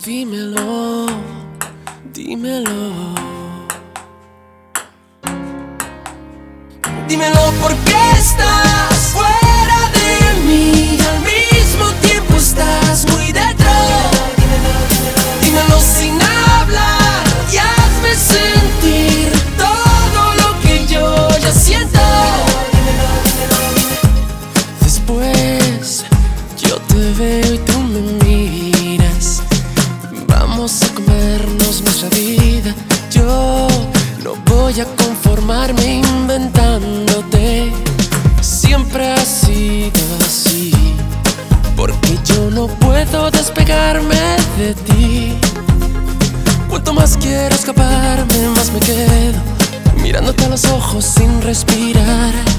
Dímelo, dímelo. Dímelo por qué estás fuera de mí y al mismo tiempo estás muy dentro. Dímelo sin hablar y hazme sentir todo lo que yo ya siento. Después yo te veo y tú me miras. Vamos a comernos nuestra vida. Yo no voy a conformarme inventándote. Siempre ha sido así, porque yo no puedo despegarme de ti. Cuanto más quiero escaparme, más me quedo mirándote a los ojos sin respirar.